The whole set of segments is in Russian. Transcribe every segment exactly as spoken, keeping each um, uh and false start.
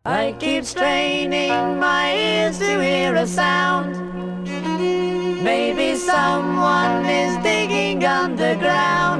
I keep straining my ears to hear a sound. Maybe someone is digging underground.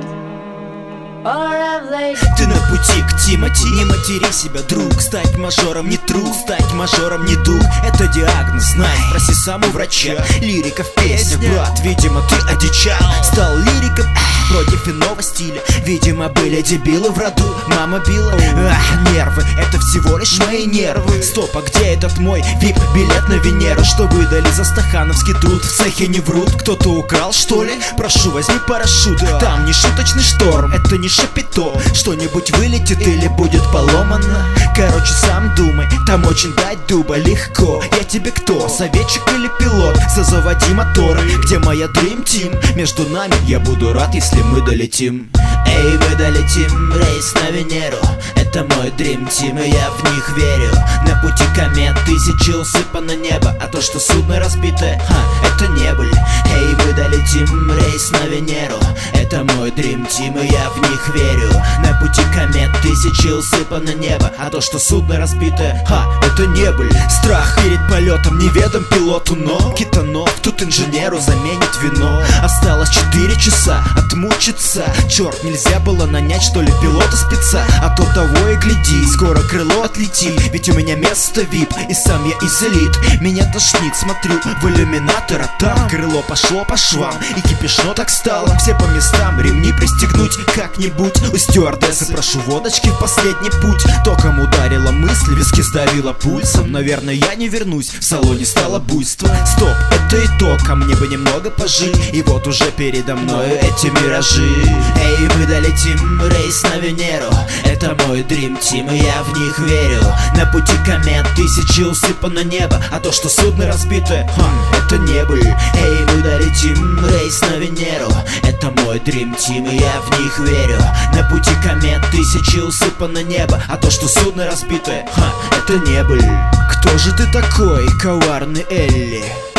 Or have they... Ты на пути к Тимати, не матери себя, друг. Стать мажором не труд, стать мажором не дух. Это диагноз, знай, спроси сам у врача. Лирика в песнях, брат, видимо ты одичал. Стал лириком против иного стиля. Видимо были дебилы в роду, мама била. Ах, нервы, это всего лишь мои нервы. Стоп, а где этот мой вип-билет на Венеру? Что выдали за стахановский труд? В цехе не врут, кто-то украл, что ли? Прошу, возьми парашют, там не шуточный шторм, это не шапито. Что-нибудь вылетит или будет поломано. Короче, сам думай, там очень дать дуба легко. Я тебе кто, советчик или пилот? Зазаводи моторы, где моя Dream Team? Между нами я буду рад, если мы долетим. Эй, мы долетим, рейс на Венеру. Это мой Dream Team, и я в них верю. На пути комет тысячи усыпано небо. А то, что судно разбитое, ха, это не были. Эй, мы долетим, рейс на Венеру. Это мой Dream Team, и я в них верю. На пути комет тысячи усыпано небо. А то, что судно разбитое, ха, это не были. Страх перед полетом неведом пилоту, но Китанов тут инженеру заменит вино. Осталось четыре часа отмучиться. Черт, нельзя было нанять, что ли, пилота спеца. А то того и гляди, скоро крыло отлетит. Ведь у меня место вип, и сам я из элит. Меня тошнит, смотрю в иллюминатор, а там крыло пошло по швам, и кипишно так стало. Все по местам, ремни пристегнуть как-нибудь. У стюардессы прошу водочки в последний путь. Током ударила мысль, виски сдавила пульсом. Наверное, я не вернусь, в салоне стало буйство. Стоп, это итог, а мне бы немного пожить. И вот уже передо мною эти миражи. Эй, мы долетим, рейс на Венеру. Это мой Dream Team, и я в них верю. На пути комет тысячи усыпано небо. А то, что судно разбитое, ха, это не были. Эй, мы долетим, рейс на Венеру. Это мой Dream Team, и я в них верю. На пути комет тысячи усыпано небо. А то, что судно разбитое, ха, это не были. Кто же ты такой, коварный Элли?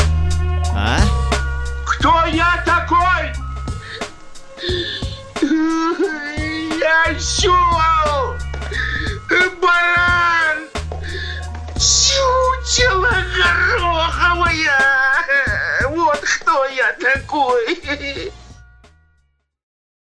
А? Кто я такой? Я осёл, баран, чучело гороховое. Вот кто я такой.